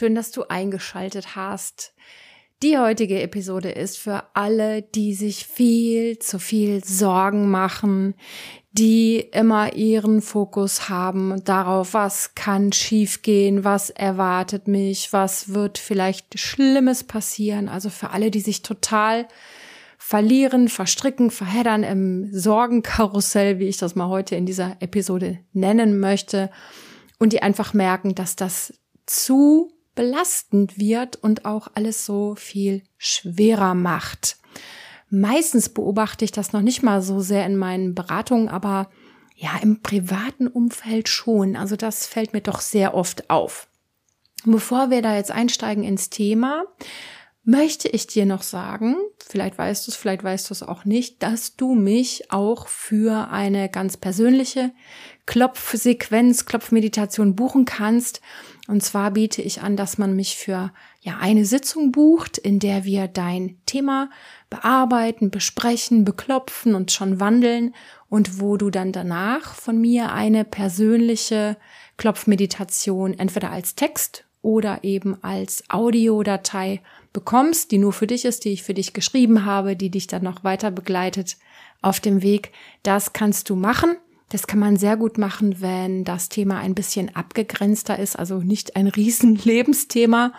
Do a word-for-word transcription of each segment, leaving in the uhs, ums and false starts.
Schön, dass du eingeschaltet hast. Die heutige Episode ist für alle, die sich viel zu viel Sorgen machen, die immer ihren Fokus haben darauf, was kann schiefgehen, was erwartet mich, was wird vielleicht Schlimmes passieren. Also für alle, die sich total verlieren, verstricken, verheddern im Sorgenkarussell, wie ich das mal heute in dieser Episode nennen möchte, und die einfach merken, dass das zu belastend wird und auch alles so viel schwerer macht. Meistens beobachte ich das noch nicht mal so sehr in meinen Beratungen, aber ja, im privaten Umfeld schon. Also das fällt mir doch sehr oft auf. Bevor wir da jetzt einsteigen ins Thema, möchte ich dir noch sagen, vielleicht weißt du es, vielleicht weißt du es auch nicht, dass du mich auch für eine ganz persönliche Klopfsequenz, Klopfmeditation buchen kannst. Und zwar biete ich an, dass man mich für ja eine Sitzung bucht, in der wir dein Thema bearbeiten, besprechen, beklopfen und schon wandeln und wo du dann danach von mir eine persönliche Klopfmeditation entweder als Text oder eben als Audiodatei bekommst, die nur für dich ist, die ich für dich geschrieben habe, die dich dann noch weiter begleitet auf dem Weg. Das kannst du machen. Das kann man sehr gut machen, wenn das Thema ein bisschen abgegrenzter ist, also nicht ein riesen Lebensthema.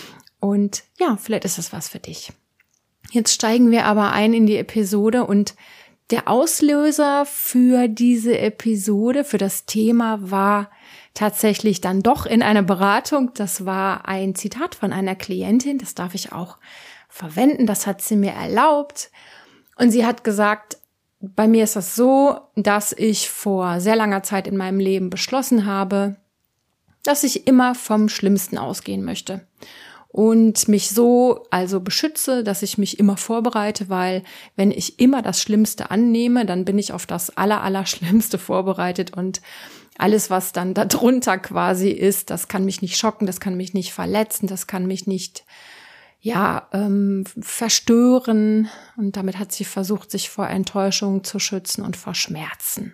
Und ja, vielleicht ist das was für dich. Jetzt steigen wir aber ein in die Episode und der Auslöser für diese Episode, für das Thema war tatsächlich dann doch in einer Beratung. Das war ein Zitat von einer Klientin, das darf ich auch verwenden, das hat sie mir erlaubt. Und sie hat gesagt, bei mir ist das so, dass ich vor sehr langer Zeit in meinem Leben beschlossen habe, dass ich immer vom Schlimmsten ausgehen möchte und mich so also beschütze, dass ich mich immer vorbereite, weil wenn ich immer das Schlimmste annehme, dann bin ich auf das aller, aller Schlimmste vorbereitet und alles, was dann darunter quasi ist, das kann mich nicht schocken, das kann mich nicht verletzen, das kann mich nicht ja, ähm, verstören, und damit hat sie versucht, sich vor Enttäuschung zu schützen und vor Schmerzen.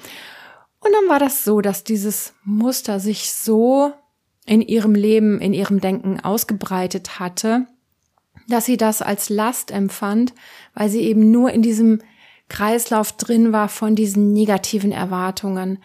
Und dann war das so, dass dieses Muster sich so in ihrem Leben, in ihrem Denken ausgebreitet hatte, dass sie das als Last empfand, weil sie eben nur in diesem Kreislauf drin war von diesen negativen Erwartungen,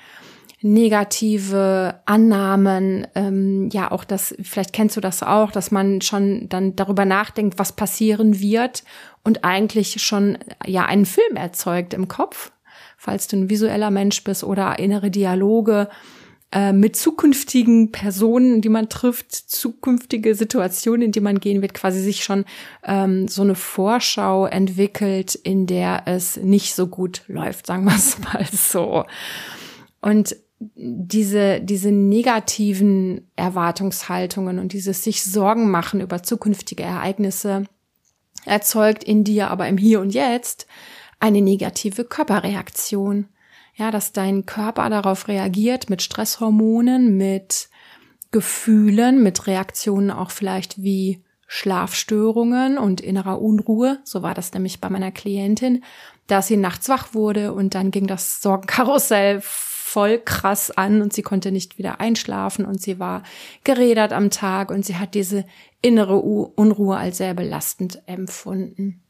negative Annahmen, ähm, ja auch das, vielleicht kennst du das auch, dass man schon dann darüber nachdenkt, was passieren wird und eigentlich schon ja einen Film erzeugt im Kopf, falls du ein visueller Mensch bist, oder innere Dialoge äh, mit zukünftigen Personen, die man trifft, zukünftige Situationen, in die man gehen wird, quasi sich schon ähm, so eine Vorschau entwickelt, in der es nicht so gut läuft, sagen wir es mal so. Und diese, diese negativen Erwartungshaltungen und dieses sich Sorgen machen über zukünftige Ereignisse erzeugt in dir aber im Hier und Jetzt eine negative Körperreaktion. Ja, dass dein Körper darauf reagiert mit Stresshormonen, mit Gefühlen, mit Reaktionen auch vielleicht wie Schlafstörungen und innerer Unruhe. So war das nämlich bei meiner Klientin, dass sie nachts wach wurde und dann ging das Sorgenkarussell voll krass an und sie konnte nicht wieder einschlafen und sie war gerädert am Tag und sie hat diese innere Unruhe als sehr belastend empfunden.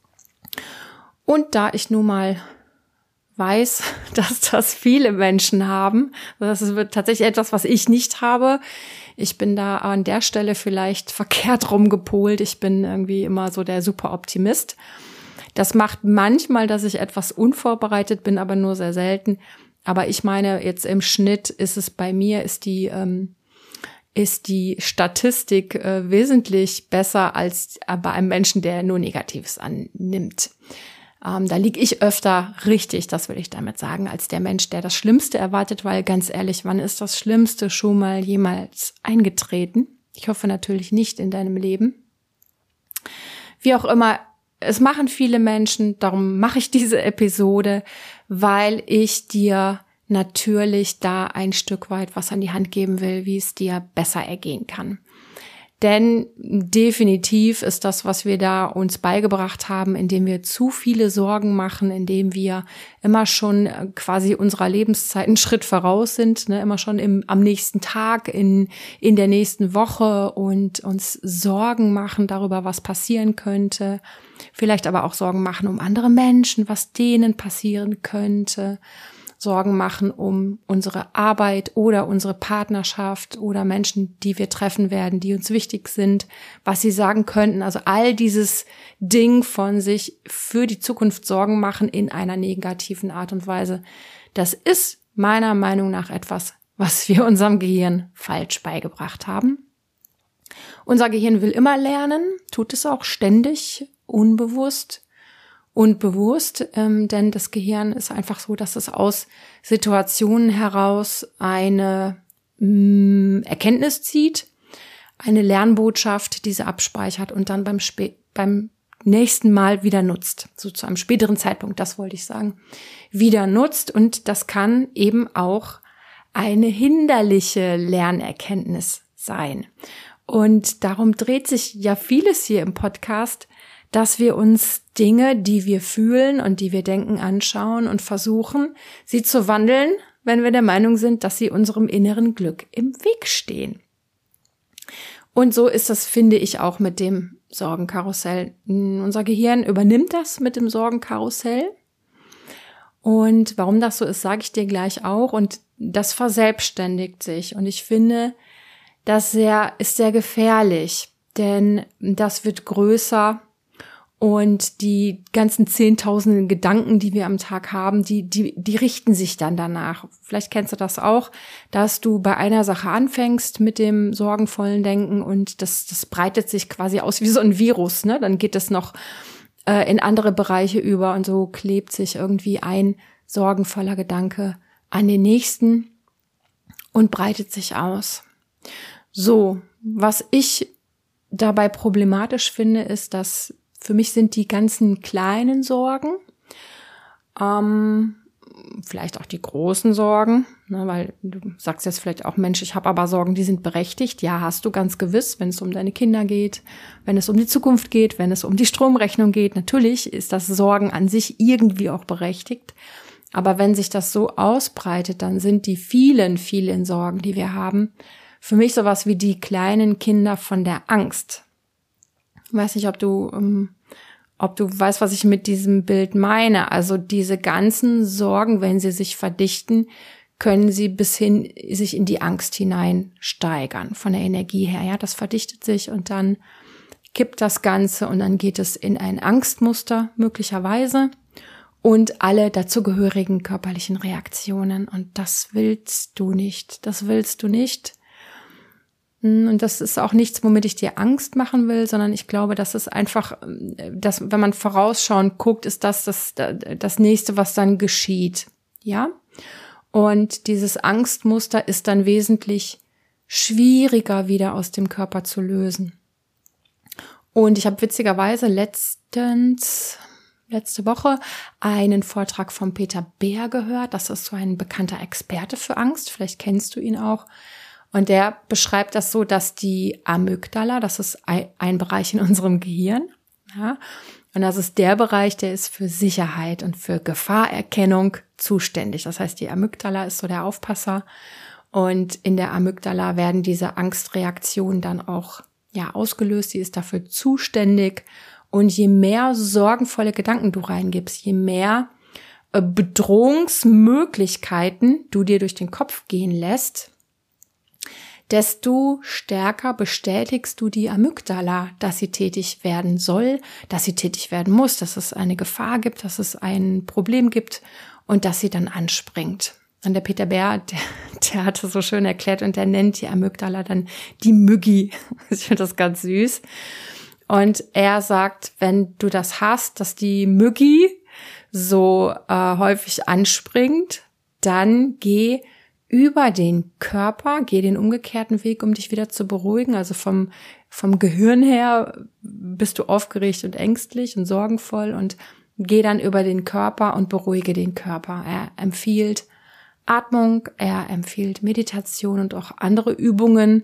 Und da ich nun mal weiß, dass das viele Menschen haben, das ist tatsächlich etwas, was ich nicht habe. Ich bin da an der Stelle vielleicht verkehrt rumgepolt. Ich bin irgendwie immer so der Superoptimist. Das macht manchmal, dass ich etwas unvorbereitet bin, aber nur sehr selten. Aber ich meine, jetzt im Schnitt ist es bei mir, ist die ähm, ist die Statistik äh, wesentlich besser als bei einem Menschen, der nur Negatives annimmt. Ähm, da liege ich öfter richtig, das will ich damit sagen, als der Mensch, der das Schlimmste erwartet, weil ganz ehrlich, wann ist das Schlimmste schon mal jemals eingetreten? Ich hoffe natürlich nicht in deinem Leben. Wie auch immer, es machen viele Menschen, darum mache ich diese Episode, weil ich dir natürlich da ein Stück weit was an die Hand geben will, wie es dir besser ergehen kann. Denn definitiv ist das, was wir da uns beigebracht haben, indem wir zu viele Sorgen machen, indem wir immer schon quasi unserer Lebenszeit einen Schritt voraus sind, ne, immer schon im, am nächsten Tag, in, in der nächsten Woche und uns Sorgen machen darüber, was passieren könnte. Vielleicht aber auch Sorgen machen um andere Menschen, was denen passieren könnte. Sorgen machen um unsere Arbeit oder unsere Partnerschaft oder Menschen, die wir treffen werden, die uns wichtig sind, was sie sagen könnten. Also all dieses Ding von sich für die Zukunft Sorgen machen in einer negativen Art und Weise. Das ist meiner Meinung nach etwas, was wir unserem Gehirn falsch beigebracht haben. Unser Gehirn will immer lernen, tut es auch ständig, unbewusst. Und bewusst, ähm, denn das Gehirn ist einfach so, dass es aus Situationen heraus eine mh, Erkenntnis zieht, eine Lernbotschaft, diese abspeichert und dann beim, Sp- beim nächsten Mal wieder nutzt, so zu einem späteren Zeitpunkt, das wollte ich sagen, wieder nutzt. Und das kann eben auch eine hinderliche Lernerkenntnis sein. Und darum dreht sich ja vieles hier im Podcast, dass wir uns Dinge, die wir fühlen und die wir denken, anschauen und versuchen, sie zu wandeln, wenn wir der Meinung sind, dass sie unserem inneren Glück im Weg stehen. Und so ist das, finde ich, auch mit dem Sorgenkarussell. Unser Gehirn übernimmt das mit dem Sorgenkarussell. Und warum das so ist, sage ich dir gleich auch. Und das verselbstständigt sich. Und ich finde, das sehr, ist sehr gefährlich, denn das wird größer. Und die ganzen zehntausenden Gedanken, die wir am Tag haben, die, die, die richten sich dann danach. Vielleicht kennst du das auch, dass du bei einer Sache anfängst mit dem sorgenvollen Denken und das, das breitet sich quasi aus wie so ein Virus, ne? Dann geht es noch äh, in andere Bereiche über und so klebt sich irgendwie ein sorgenvoller Gedanke an den nächsten und breitet sich aus. So, was ich dabei problematisch finde, ist, dass für mich sind die ganzen kleinen Sorgen, ähm, vielleicht auch die großen Sorgen, ne, weil du sagst jetzt vielleicht auch, Mensch, ich habe aber Sorgen, die sind berechtigt. Ja, hast du ganz gewiss, wenn es um deine Kinder geht, wenn es um die Zukunft geht, wenn es um die Stromrechnung geht. Natürlich ist das Sorgen an sich irgendwie auch berechtigt. Aber wenn sich das so ausbreitet, dann sind die vielen, vielen Sorgen, die wir haben, für mich sowas wie die kleinen Kinder von der Angst. Ich weiß nicht, ob du, ähm, ob du weißt, was ich mit diesem Bild meine. Also diese ganzen Sorgen, wenn sie sich verdichten, können sie bis hin sich in die Angst hinein steigern, von der Energie her. Ja, das verdichtet sich und dann kippt das Ganze und dann geht es in ein Angstmuster möglicherweise und alle dazugehörigen körperlichen Reaktionen. Und das willst du nicht. Das willst du nicht. Und das ist auch nichts, womit ich dir Angst machen will, sondern ich glaube, das ist einfach, dass, wenn man vorausschauend guckt, ist das, das das nächste, was dann geschieht. Ja? Und dieses Angstmuster ist dann wesentlich schwieriger wieder aus dem Körper zu lösen. Und ich habe witzigerweise letztens, letzte Woche einen Vortrag von Peter Beer gehört. Das ist so ein bekannter Experte für Angst. Vielleicht kennst du ihn auch. Und der beschreibt das so, dass die Amygdala, das ist ein Bereich in unserem Gehirn, ja, und das ist der Bereich, der ist für Sicherheit und für Gefahrerkennung zuständig. Das heißt, die Amygdala ist so der Aufpasser und in der Amygdala werden diese Angstreaktionen dann auch ja ausgelöst. Die ist dafür zuständig und je mehr sorgenvolle Gedanken du reingibst, je mehr Bedrohungsmöglichkeiten du dir durch den Kopf gehen lässt, desto stärker bestätigst du die Amygdala, dass sie tätig werden soll, dass sie tätig werden muss, dass es eine Gefahr gibt, dass es ein Problem gibt und dass sie dann anspringt. Und der Peter Beer, der, der hat das so schön erklärt und der nennt die Amygdala dann die Myggi. Ich finde das ganz süß. Und er sagt, wenn du das hast, dass die Myggi so äh, häufig anspringt, dann geh über den Körper, geh den umgekehrten Weg, um dich wieder zu beruhigen. Also vom, vom Gehirn her bist du aufgeregt und ängstlich und sorgenvoll und geh dann über den Körper und beruhige den Körper. Er empfiehlt Atmung, er empfiehlt Meditation und auch andere Übungen,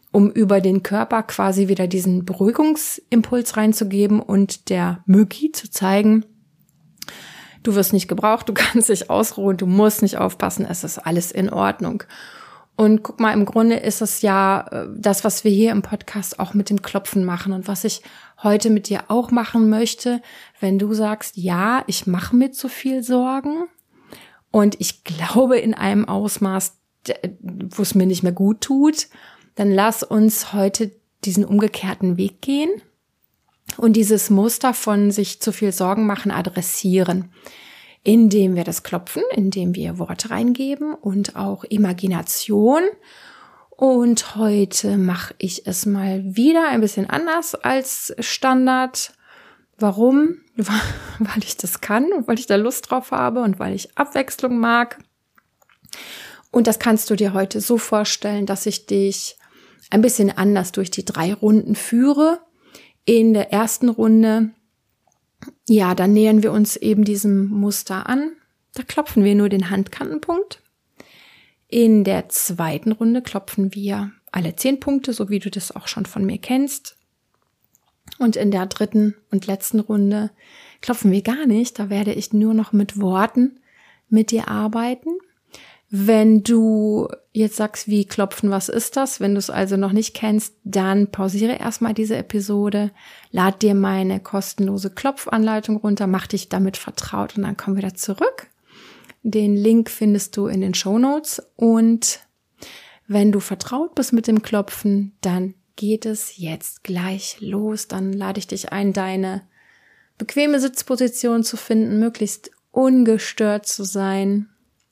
um über den Körper quasi wieder diesen Beruhigungsimpuls reinzugeben und der Mücki zu zeigen, du wirst nicht gebraucht, du kannst dich ausruhen, du musst nicht aufpassen, es ist alles in Ordnung. Und guck mal, im Grunde ist es ja das, was wir hier im Podcast auch mit dem Klopfen machen und was ich heute mit dir auch machen möchte, wenn du sagst, ja, ich mache mir zu viel Sorgen und ich glaube in einem Ausmaß, wo es mir nicht mehr gut tut, dann lass uns heute diesen umgekehrten Weg gehen und dieses Muster von sich zu viel Sorgen machen adressieren, indem wir das klopfen, indem wir Worte reingeben und auch Imagination. Und heute mache ich es mal wieder ein bisschen anders als Standard. Warum? Weil ich das kann und weil ich da Lust drauf habe und weil ich Abwechslung mag. Und das kannst du dir heute so vorstellen, dass ich dich ein bisschen anders durch die drei Runden führe. In der ersten Runde, ja, dann nähern wir uns eben diesem Muster an. Da klopfen wir nur den Handkantenpunkt. In der zweiten Runde klopfen wir alle zehn Punkte, so wie du das auch schon von mir kennst. Und in der dritten und letzten Runde klopfen wir gar nicht. Da werde ich nur noch mit Worten mit dir arbeiten. Wenn du jetzt sagst, wie klopfen, was ist das? Wenn du es also noch nicht kennst, dann pausiere erstmal diese Episode, lad dir meine kostenlose Klopfanleitung runter, mach dich damit vertraut und dann kommen wir wieder zurück. Den Link findest du in den Shownotes und wenn du vertraut bist mit dem Klopfen, dann geht es jetzt gleich los. Dann lade ich dich ein, deine bequeme Sitzposition zu finden, möglichst ungestört zu sein.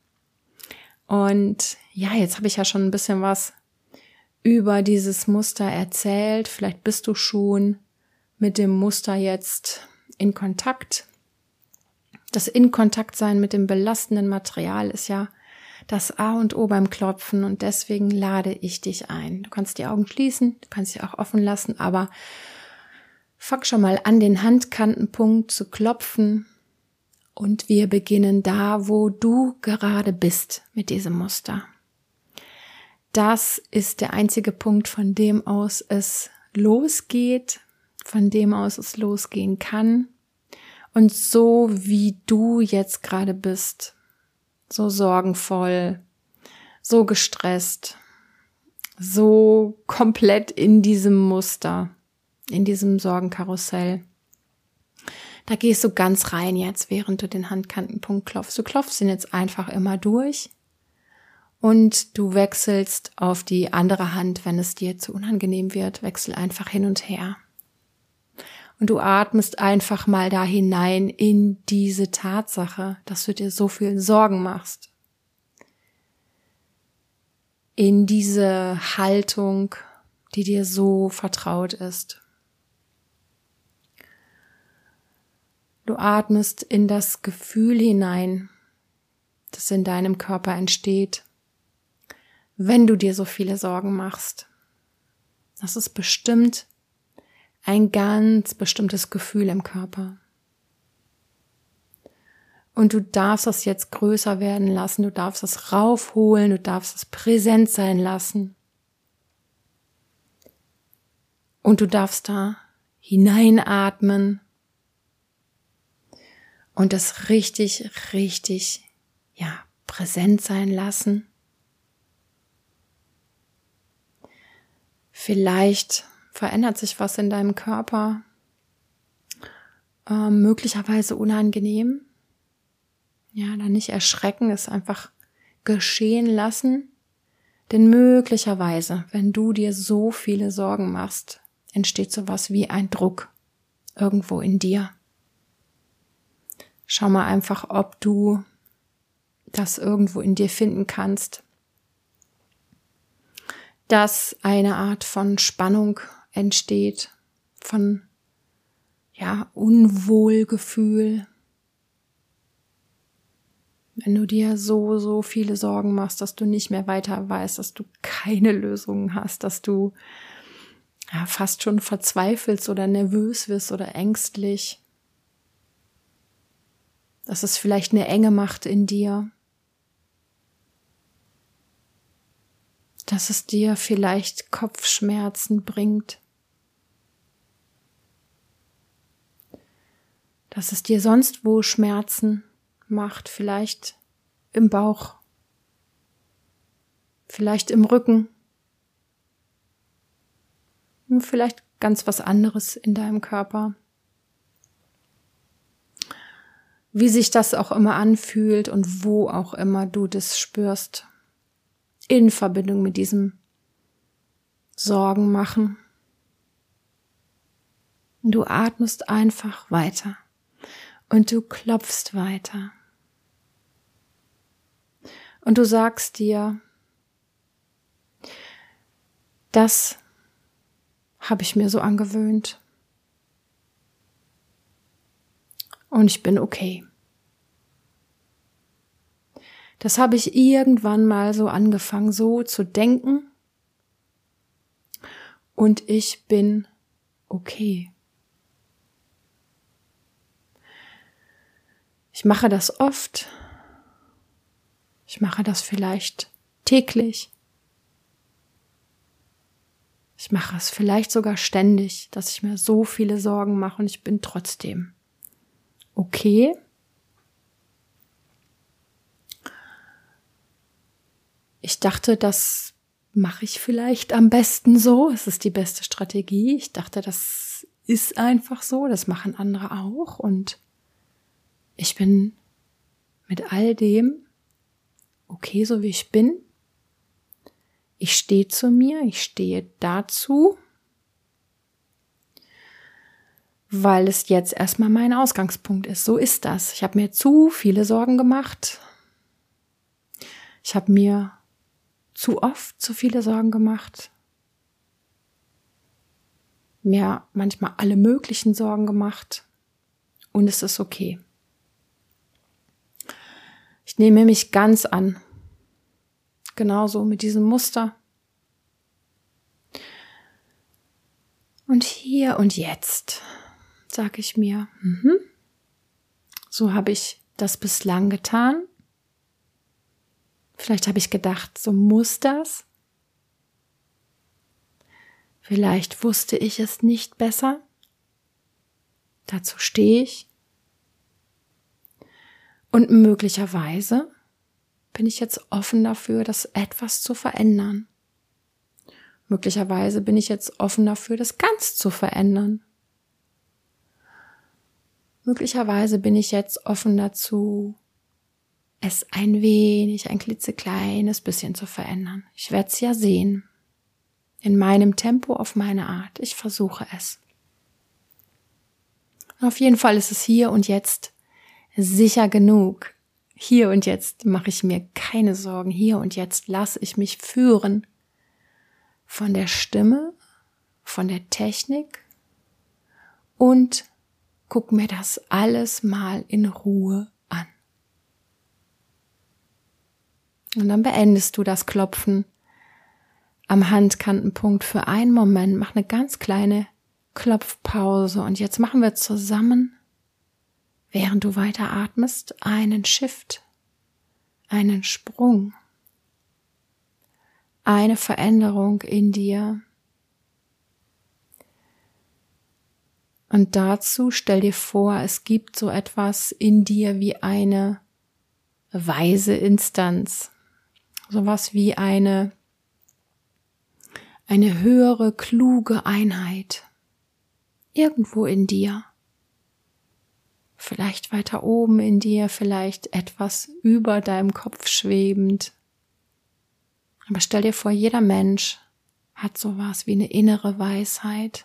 Und ja, jetzt habe ich ja schon ein bisschen was über dieses Muster erzählt. Vielleicht bist du schon mit dem Muster jetzt in Kontakt. Das In-Kontakt-Sein mit dem belastenden Material ist ja das A und O beim Klopfen und deswegen lade ich dich ein. Du kannst die Augen schließen, du kannst sie auch offen lassen, aber fang schon mal an, den Handkantenpunkt zu klopfen. Und wir beginnen da, wo du gerade bist mit diesem Muster. Das ist der einzige Punkt, von dem aus es losgeht, von dem aus es losgehen kann. Und so wie du jetzt gerade bist, so sorgenvoll, so gestresst, so komplett in diesem Muster, in diesem Sorgenkarussell, da gehst du ganz rein jetzt, während du den Handkantenpunkt klopfst. Du klopfst ihn jetzt einfach immer durch und du wechselst auf die andere Hand, wenn es dir zu unangenehm wird. Wechsel einfach hin und her. Und du atmest einfach mal da hinein in diese Tatsache, dass du dir so viel Sorgen machst. In diese Haltung, die dir so vertraut ist. Du atmest in das Gefühl hinein, das in deinem Körper entsteht, wenn du dir so viele Sorgen machst. Das ist bestimmt ein ganz bestimmtes Gefühl im Körper. Und du darfst es jetzt größer werden lassen, du darfst es raufholen, du darfst es präsent sein lassen. Und du darfst da hineinatmen. Und das richtig, richtig, ja, präsent sein lassen. Vielleicht verändert sich was in deinem Körper, äh, möglicherweise unangenehm. Ja, dann nicht erschrecken, es einfach geschehen lassen. Denn möglicherweise, wenn du dir so viele Sorgen machst, entsteht sowas wie ein Druck irgendwo in dir. Schau mal einfach, ob du das irgendwo in dir finden kannst, dass eine Art von Spannung entsteht, von ja, Unwohlgefühl. Wenn du dir so, so viele Sorgen machst, dass du nicht mehr weiter weißt, dass du keine Lösungen hast, dass du ja, fast schon verzweifelst oder nervös wirst oder ängstlich. Dass es vielleicht eine Enge macht in dir. dass es dir vielleicht Kopfschmerzen bringt, dass es dir sonst wo Schmerzen macht, vielleicht im Bauch, vielleicht im Rücken, und vielleicht ganz was anderes in deinem Körper. Wie sich das auch immer anfühlt und wo auch immer du das spürst, in Verbindung mit diesem Sorgen machen. Du atmest einfach weiter und du klopfst weiter. Und du sagst dir, das habe ich mir so angewöhnt. Und ich bin okay. Das habe ich irgendwann mal so angefangen, so zu denken. Und ich bin okay. Ich mache das oft. Ich mache das vielleicht täglich. Ich mache es vielleicht sogar ständig, dass ich mir so viele Sorgen mache und ich bin trotzdem okay. Ich dachte, das mache ich vielleicht am besten so. Es ist die beste Strategie. Ich dachte, das ist einfach so. Das machen andere auch. Und ich bin mit all dem okay, so wie ich bin. Ich stehe zu mir. Ich stehe dazu, weil es jetzt erstmal mein Ausgangspunkt ist. So ist das. Ich habe mir zu viele Sorgen gemacht. Ich habe mir zu oft zu viele Sorgen gemacht. Mir manchmal alle möglichen Sorgen gemacht. Und es ist okay. Ich nehme mich ganz an. Genauso mit diesem Muster. Und hier und jetzt sage ich mir, mhm, so habe ich das bislang getan. Vielleicht habe ich gedacht, so muss das. Vielleicht wusste ich es nicht besser. Dazu stehe ich. Und möglicherweise bin ich jetzt offen dafür, das etwas zu verändern. Möglicherweise bin ich jetzt offen dafür, das ganz zu verändern. Möglicherweise bin ich jetzt offen dazu, es ein wenig, ein klitzekleines bisschen zu verändern. Ich werde es ja sehen. In meinem Tempo, auf meine Art. Ich versuche es. Und auf jeden Fall ist es hier und jetzt sicher genug. Hier und jetzt mache ich mir keine Sorgen. Hier und jetzt lasse ich mich führen von der Stimme, von der Technik und guck mir das alles mal in Ruhe an. Und dann beendest du das Klopfen am Handkantenpunkt für einen Moment. Mach eine ganz kleine Klopfpause. Und jetzt machen wir zusammen, während du weiter atmest, einen Shift, einen Sprung, eine Veränderung in dir. Und dazu stell dir vor, es gibt so etwas in dir wie eine weise Instanz. Sowas wie eine, eine höhere, kluge Einheit. Irgendwo in dir. Vielleicht weiter oben in dir, vielleicht etwas über deinem Kopf schwebend. Aber stell dir vor, jeder Mensch hat sowas wie eine innere Weisheit.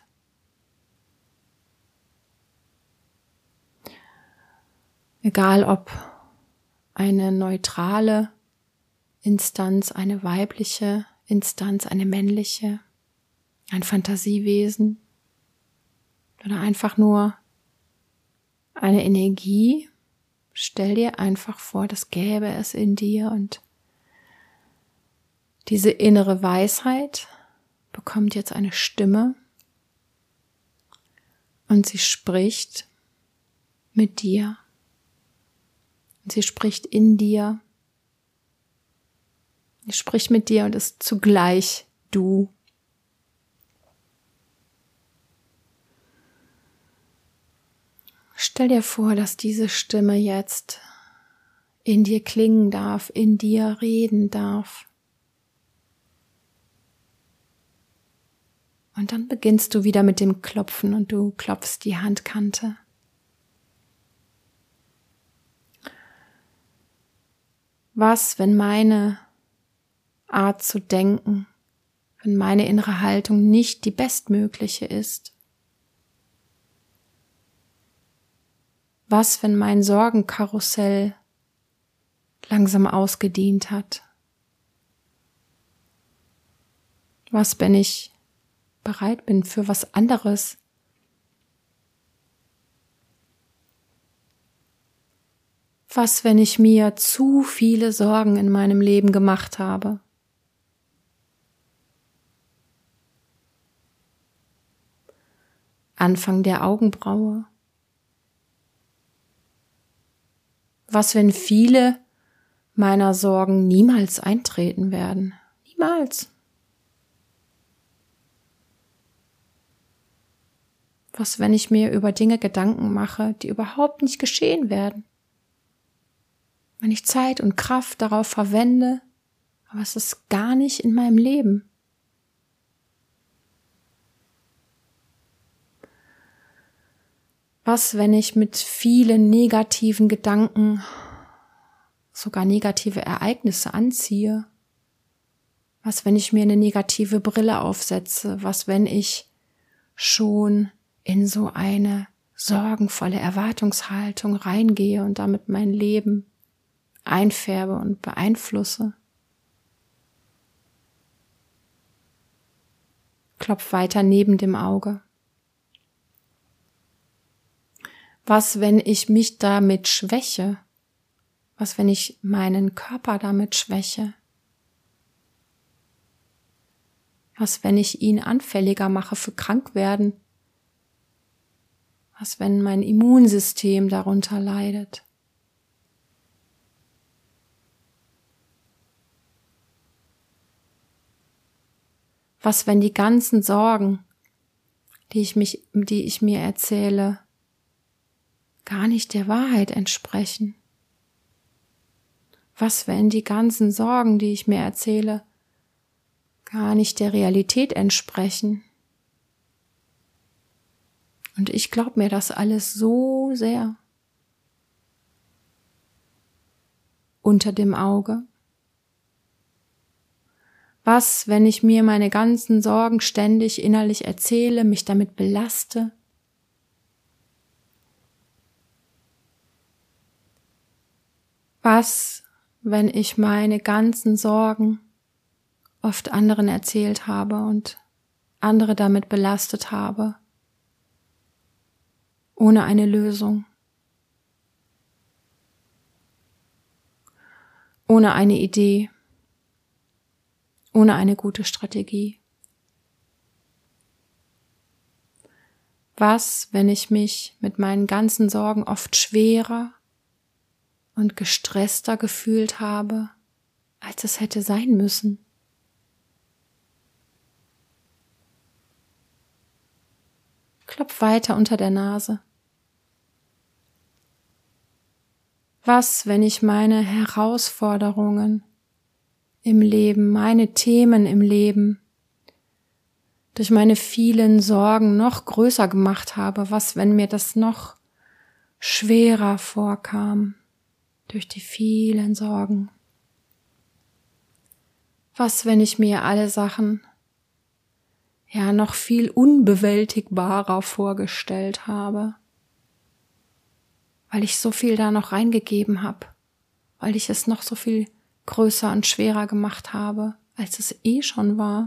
Egal ob eine neutrale Instanz, eine weibliche Instanz, eine männliche, ein Fantasiewesen oder einfach nur eine Energie. Stell dir einfach vor, das gäbe es in dir und diese innere Weisheit bekommt jetzt eine Stimme und sie spricht mit dir. Und sie spricht in dir Die spricht mit dir und ist zugleich du. Stell dir vor, dass diese Stimme jetzt in dir klingen darf, in dir reden darf. Und dann beginnst du wieder mit dem Klopfen und du klopfst die Handkante. Was, wenn meine Art zu denken, wenn meine innere Haltung nicht die bestmögliche ist? Was, wenn mein Sorgenkarussell langsam ausgedient hat? Was, wenn ich bereit bin für was anderes? Was, wenn ich mir zu viele Sorgen in meinem Leben gemacht habe? Anfang der Augenbraue. Was, wenn viele meiner Sorgen niemals eintreten werden? Niemals. Was, wenn ich mir über Dinge Gedanken mache, die überhaupt nicht geschehen werden? Wenn ich Zeit und Kraft darauf verwende, aber es ist gar nicht in meinem Leben. Was, wenn ich mit vielen negativen Gedanken sogar negative Ereignisse anziehe? Was, wenn ich mir eine negative Brille aufsetze? Was, wenn ich schon in so eine sorgenvolle Erwartungshaltung reingehe und damit mein Leben einfärbe und beeinflusse? Klopf weiter neben dem Auge. Was, wenn ich mich damit schwäche? Was, wenn ich meinen Körper damit schwäche? Was, wenn ich ihn anfälliger mache für Krankwerden? Was, wenn mein Immunsystem darunter leidet? Was, wenn die ganzen Sorgen, die ich mich, die ich mir erzähle, gar nicht der Wahrheit entsprechen? Was, wenn die ganzen Sorgen, die ich mir erzähle, gar nicht der Realität entsprechen? Und ich glaube mir das alles so sehr. Unter dem Auge. Was, wenn ich mir meine ganzen Sorgen ständig innerlich erzähle, mich damit belaste? Was, wenn ich meine ganzen Sorgen oft anderen erzählt habe und andere damit belastet habe, ohne eine Lösung, ohne eine Idee, ohne eine gute Strategie? Was, wenn ich mich mit meinen ganzen Sorgen oft schwerer und gestresster gefühlt habe, als es hätte sein müssen? Klopf weiter unter der Nase. Was, wenn ich meine Herausforderungen im Leben, meine Themen im Leben durch meine vielen Sorgen noch größer gemacht habe? Was, wenn mir das noch schwerer vorkam durch die vielen Sorgen? Was, wenn ich mir alle Sachen ja noch viel unbewältigbarer vorgestellt habe, weil ich so viel da noch reingegeben habe, weil ich es noch so viel größer und schwerer gemacht habe, als es eh schon war?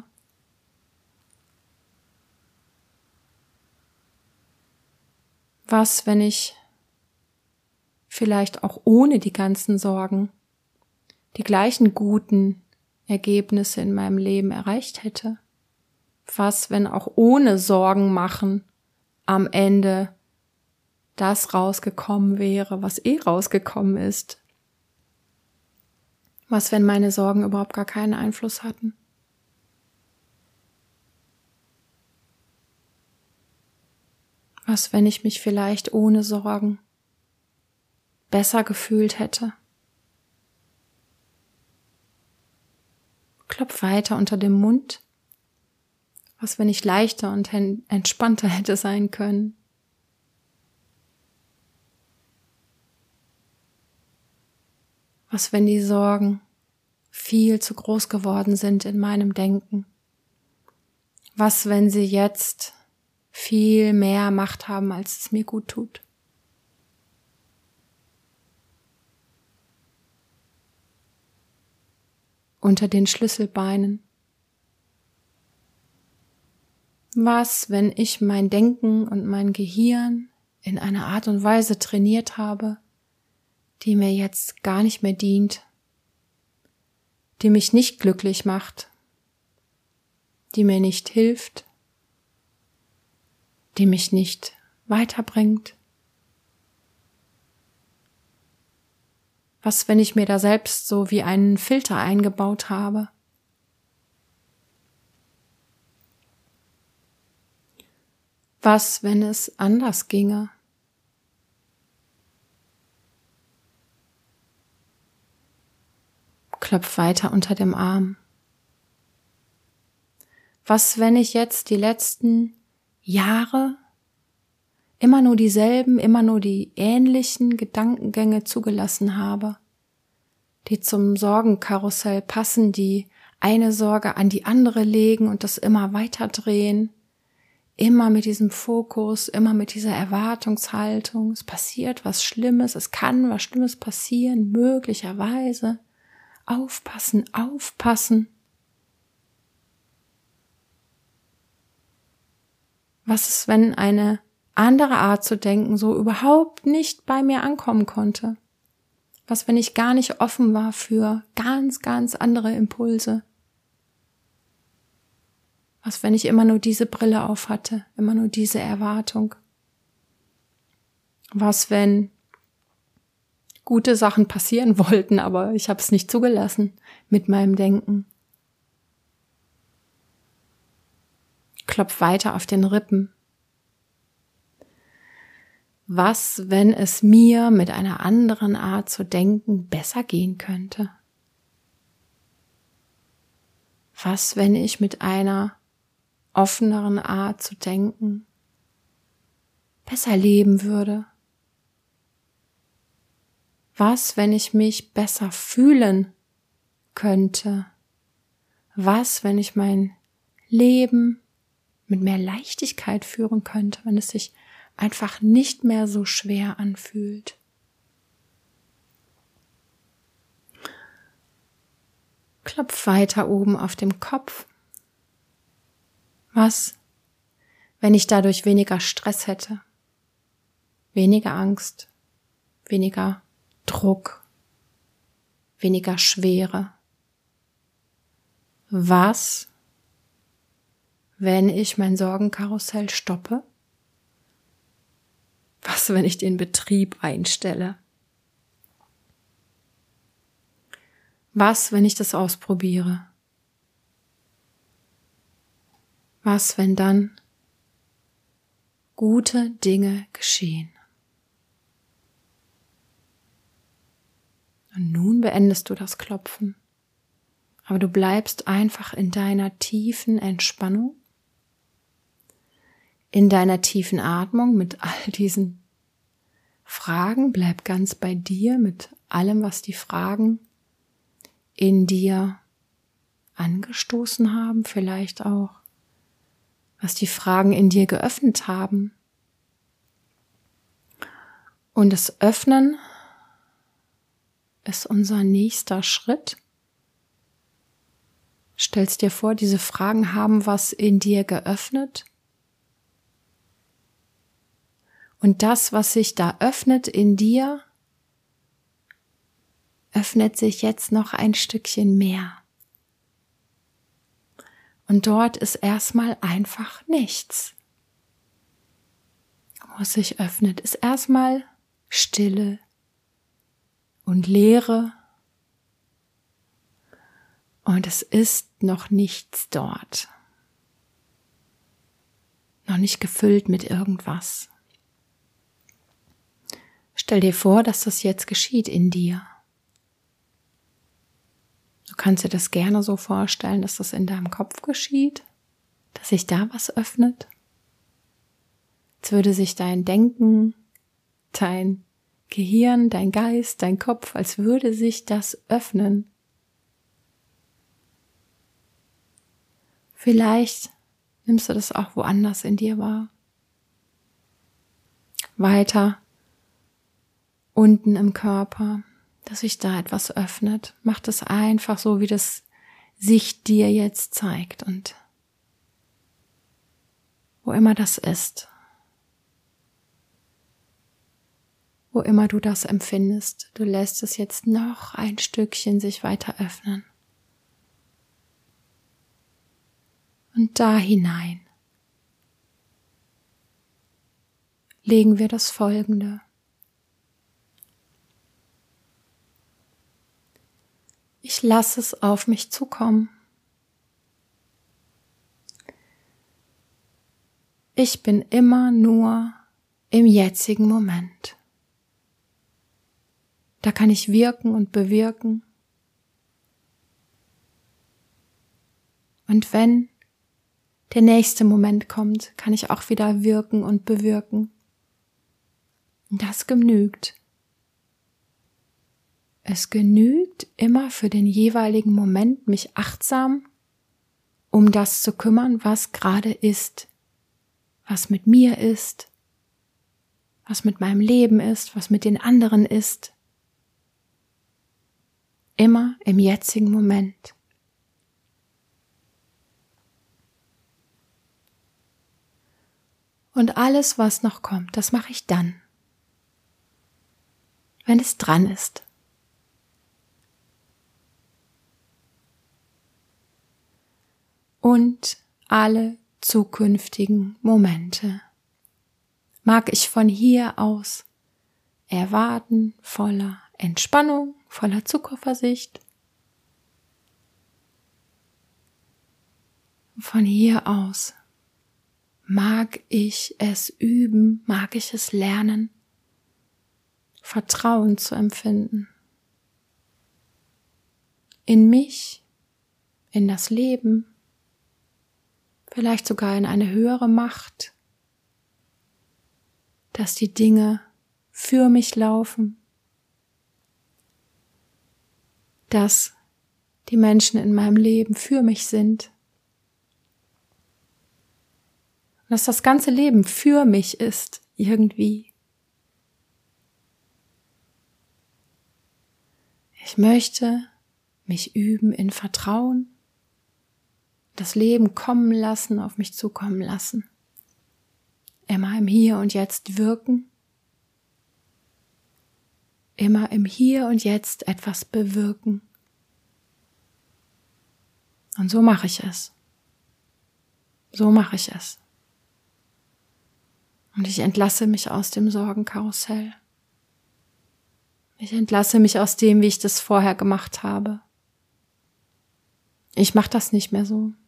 Was, wenn ich vielleicht auch ohne die ganzen Sorgen die gleichen guten Ergebnisse in meinem Leben erreicht hätte? Was, wenn auch ohne Sorgen machen am Ende das rausgekommen wäre, was eh rausgekommen ist? Was, wenn meine Sorgen überhaupt gar keinen Einfluss hatten? Was, wenn ich mich vielleicht ohne Sorgen besser gefühlt hätte? Klopf weiter unter dem Mund. Was, wenn ich leichter und entspannter hätte sein können? Was, wenn die Sorgen viel zu groß geworden sind in meinem Denken? Was, wenn sie jetzt viel mehr Macht haben, als es mir gut tut? Unter den Schlüsselbeinen. Was, wenn ich mein Denken und mein Gehirn in einer Art und Weise trainiert habe, die mir jetzt gar nicht mehr dient, die mich nicht glücklich macht, die mir nicht hilft, die mich nicht weiterbringt? Was, wenn ich mir da selbst so wie einen Filter eingebaut habe? Was, wenn es anders ginge? Klopf weiter unter dem Arm. Was, wenn ich jetzt die letzten Jahre immer nur dieselben, immer nur die ähnlichen Gedankengänge zugelassen habe, die zum Sorgenkarussell passen, die eine Sorge an die andere legen und das immer weiter drehen, immer mit diesem Fokus, immer mit dieser Erwartungshaltung, es passiert was Schlimmes, es kann was Schlimmes passieren, möglicherweise, aufpassen, aufpassen. Was ist, wenn eine andere Art zu denken so überhaupt nicht bei mir ankommen konnte? Was, wenn ich gar nicht offen war für ganz, ganz andere Impulse? Was, wenn ich immer nur diese Brille auf hatte, immer nur diese Erwartung? Was, wenn gute Sachen passieren wollten, aber ich habe es nicht zugelassen mit meinem Denken? Klopf weiter auf den Rippen. Was, wenn es mir mit einer anderen Art zu denken besser gehen könnte? Was, wenn ich mit einer offeneren Art zu denken besser leben würde? Was, wenn ich mich besser fühlen könnte? Was, wenn ich mein Leben mit mehr Leichtigkeit führen könnte, wenn es sich einfach nicht mehr so schwer anfühlt? Klopf weiter oben auf dem Kopf. Was, wenn ich dadurch weniger Stress hätte, weniger Angst, weniger Druck, weniger Schwere? Was, wenn ich mein Sorgenkarussell stoppe? Was, wenn ich den Betrieb einstelle? Was, wenn ich das ausprobiere? Was, wenn dann gute Dinge geschehen? Und nun beendest du das Klopfen, aber du bleibst einfach in deiner tiefen Entspannung, in deiner tiefen Atmung mit all diesen Fragen. Bleib ganz bei dir mit allem, was die Fragen in dir angestoßen haben, vielleicht auch was die Fragen in dir geöffnet haben. Und das Öffnen ist unser nächster Schritt. Stellst dir vor, diese Fragen haben was in dir geöffnet. Und das, was sich da öffnet in dir, öffnet sich jetzt noch ein Stückchen mehr. Und dort ist erstmal einfach nichts. Was sich öffnet, ist erstmal Stille und Leere. Und es ist noch nichts dort. Noch nicht gefüllt mit irgendwas. Stell dir vor, dass das jetzt geschieht in dir. Du kannst dir das gerne so vorstellen, dass das in deinem Kopf geschieht, dass sich da was öffnet. Als würde sich dein Denken, dein Gehirn, dein Geist, dein Kopf, als würde sich das öffnen. Vielleicht nimmst du das auch woanders in dir wahr. Weiter unten im Körper, dass sich da etwas öffnet. Mach das einfach so, wie das sich dir jetzt zeigt und wo immer das ist. Wo immer du das empfindest, du lässt es jetzt noch ein Stückchen sich weiter öffnen. Und da hinein legen wir das Folgende. Ich lasse es auf mich zukommen. Ich bin immer nur im jetzigen Moment. Da kann ich wirken und bewirken. Und wenn der nächste Moment kommt, kann ich auch wieder wirken und bewirken. Und das genügt. Es genügt immer für den jeweiligen Moment, mich achtsam um das zu kümmern, was gerade ist, was mit mir ist, was mit meinem Leben ist, was mit den anderen ist. Immer im jetzigen Moment. Und alles, was noch kommt, das mache ich dann, wenn es dran ist. Und alle zukünftigen Momente mag ich von hier aus erwarten, voller Entspannung, voller Zuversicht. Von hier aus mag ich es üben, mag ich es lernen, Vertrauen zu empfinden. In mich, in das Leben, vielleicht sogar in eine höhere Macht, dass die Dinge für mich laufen, dass die Menschen in meinem Leben für mich sind, dass das ganze Leben für mich ist, irgendwie. Ich möchte mich üben in Vertrauen, das Leben kommen lassen, auf mich zukommen lassen. Immer im Hier und Jetzt wirken. Immer im Hier und Jetzt etwas bewirken. Und so mache ich es. So mache ich es. Und ich entlasse mich aus dem Sorgenkarussell. Ich entlasse mich aus dem, wie ich das vorher gemacht habe. Ich mache das nicht mehr so.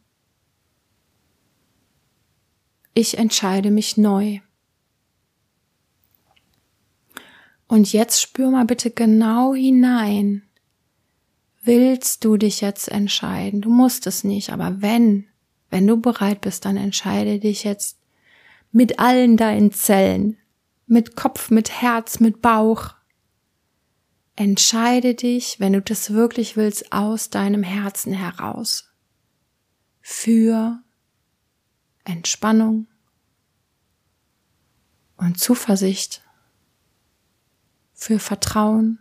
Ich entscheide mich neu. Und jetzt spür mal bitte genau hinein. Willst du dich jetzt entscheiden? Du musst es nicht, aber wenn, wenn du bereit bist, dann entscheide dich jetzt mit allen deinen Zellen, mit Kopf, mit Herz, mit Bauch. Entscheide dich, wenn du das wirklich willst, aus deinem Herzen heraus für Entspannung und Zuversicht, für Vertrauen,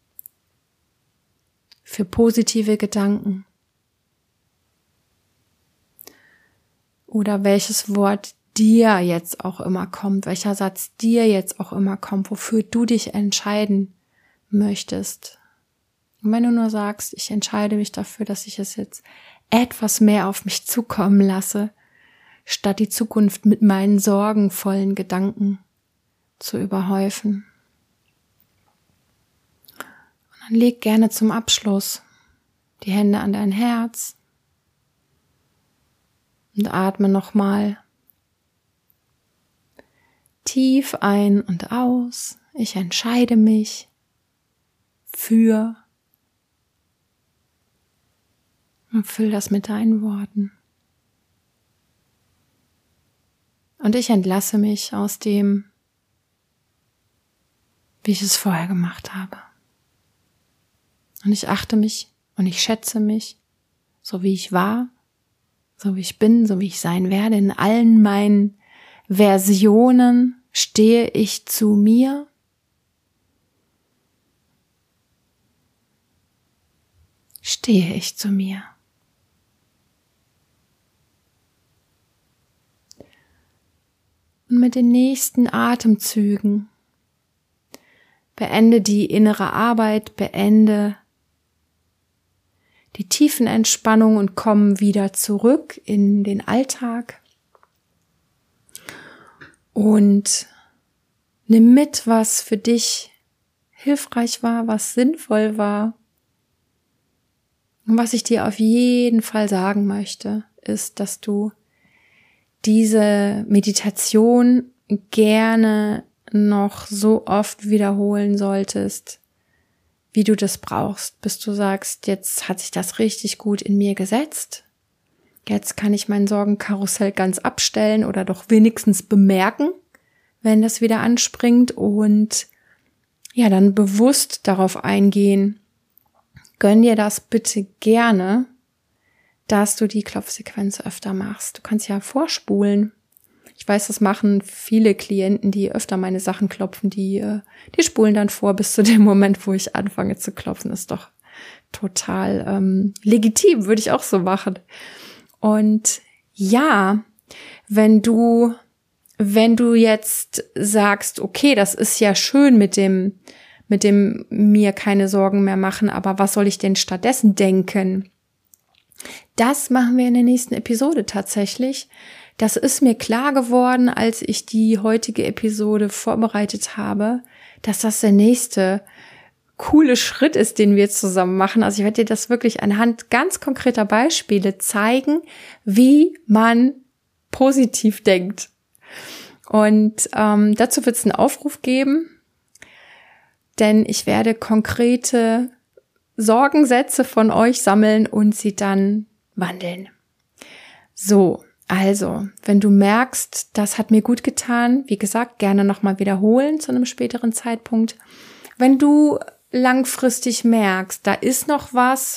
für positive Gedanken oder welches Wort dir jetzt auch immer kommt, welcher Satz dir jetzt auch immer kommt, wofür du dich entscheiden möchtest. Und wenn du nur sagst, ich entscheide mich dafür, dass ich es jetzt etwas mehr auf mich zukommen lasse, statt die Zukunft mit meinen sorgenvollen Gedanken zu überhäufen. Und dann leg gerne zum Abschluss die Hände an dein Herz und atme nochmal tief ein und aus. Ich entscheide mich für und füll das mit deinen Worten. Und ich entlasse mich aus dem, wie ich es vorher gemacht habe. Und ich achte mich und ich schätze mich, so wie ich war, so wie ich bin, so wie ich sein werde. In allen meinen Versionen stehe ich zu mir. Stehe ich zu mir. Und mit den nächsten Atemzügen beende die innere Arbeit, beende die tiefen Entspannung und komm wieder zurück in den Alltag. Und nimm mit, was für dich hilfreich war, was sinnvoll war. Und was ich dir auf jeden Fall sagen möchte, ist, dass du diese Meditation gerne noch so oft wiederholen solltest, wie du das brauchst, bis du sagst, jetzt hat sich das richtig gut in mir gesetzt. Jetzt kann ich mein Sorgenkarussell ganz abstellen oder doch wenigstens bemerken, wenn das wieder anspringt und ja, dann bewusst darauf eingehen. Gönn dir das bitte gerne, dass du die Klopfsequenz öfter machst. Du kannst ja vorspulen. Ich weiß, das machen viele Klienten, die öfter meine Sachen klopfen, die, die spulen dann vor bis zu dem Moment, wo ich anfange zu klopfen. Ist doch total ähm, legitim, würde ich auch so machen. Und ja, wenn du, wenn du jetzt sagst, okay, das ist ja schön mit dem, mit dem mir keine Sorgen mehr machen, aber was soll ich denn stattdessen denken? Das machen wir in der nächsten Episode tatsächlich. Das ist mir klar geworden, als ich die heutige Episode vorbereitet habe, dass das der nächste coole Schritt ist, den wir zusammen machen. Also ich werde dir das wirklich anhand ganz konkreter Beispiele zeigen, wie man positiv denkt. Und ähm, dazu wird es einen Aufruf geben, denn ich werde konkrete Sorgensätze von euch sammeln und sie dann wandeln. So, also, wenn du merkst, das hat mir gut getan, wie gesagt, gerne nochmal wiederholen zu einem späteren Zeitpunkt. Wenn du langfristig merkst, da ist noch was,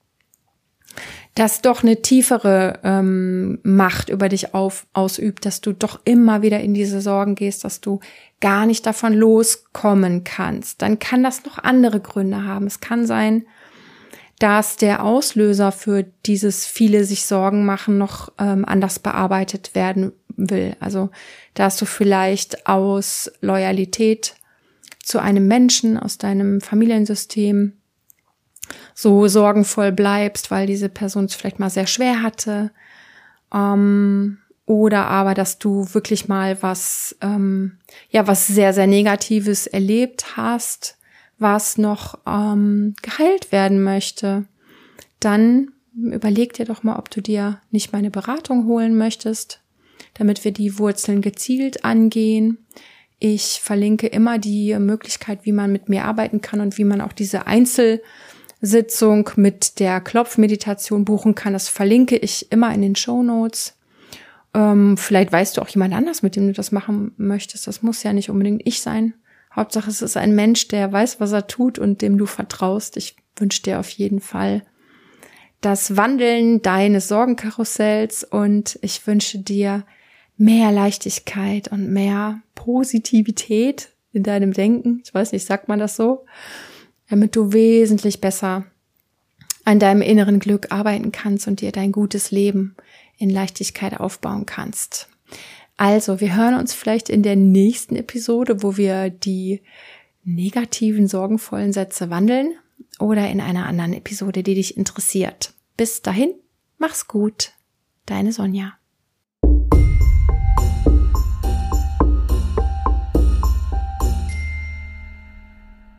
das doch eine tiefere ähm, Macht über dich auf, ausübt, dass du doch immer wieder in diese Sorgen gehst, dass du gar nicht davon loskommen kannst, dann kann das noch andere Gründe haben. Es kann sein, dass der Auslöser für dieses viele sich Sorgen machen noch ähm, anders bearbeitet werden will. Also, dass du vielleicht aus Loyalität zu einem Menschen, aus deinem Familiensystem so sorgenvoll bleibst, weil diese Person es vielleicht mal sehr schwer hatte. Ähm, oder aber, dass du wirklich mal was, ähm, ja, was sehr, sehr Negatives erlebt hast, was noch ähm, geheilt werden möchte, dann überleg dir doch mal, ob du dir nicht meine Beratung holen möchtest, damit wir die Wurzeln gezielt angehen. Ich verlinke immer die Möglichkeit, wie man mit mir arbeiten kann und wie man auch diese Einzelsitzung mit der Klopfmeditation buchen kann. Das verlinke ich immer in den Shownotes. Ähm, vielleicht weißt du auch jemand anders, mit dem du das machen möchtest. Das muss ja nicht unbedingt ich sein. Hauptsache, es ist ein Mensch, der weiß, was er tut und dem du vertraust. Ich wünsche dir auf jeden Fall das Wandeln deines Sorgenkarussells und ich wünsche dir mehr Leichtigkeit und mehr Positivität in deinem Denken. Ich weiß nicht, sagt man das so? Damit du wesentlich besser an deinem inneren Glück arbeiten kannst und dir dein gutes Leben in Leichtigkeit aufbauen kannst. Also, wir hören uns vielleicht in der nächsten Episode, wo wir die negativen, sorgenvollen Sätze wandeln oder in einer anderen Episode, die dich interessiert. Bis dahin, mach's gut. Deine Sonja.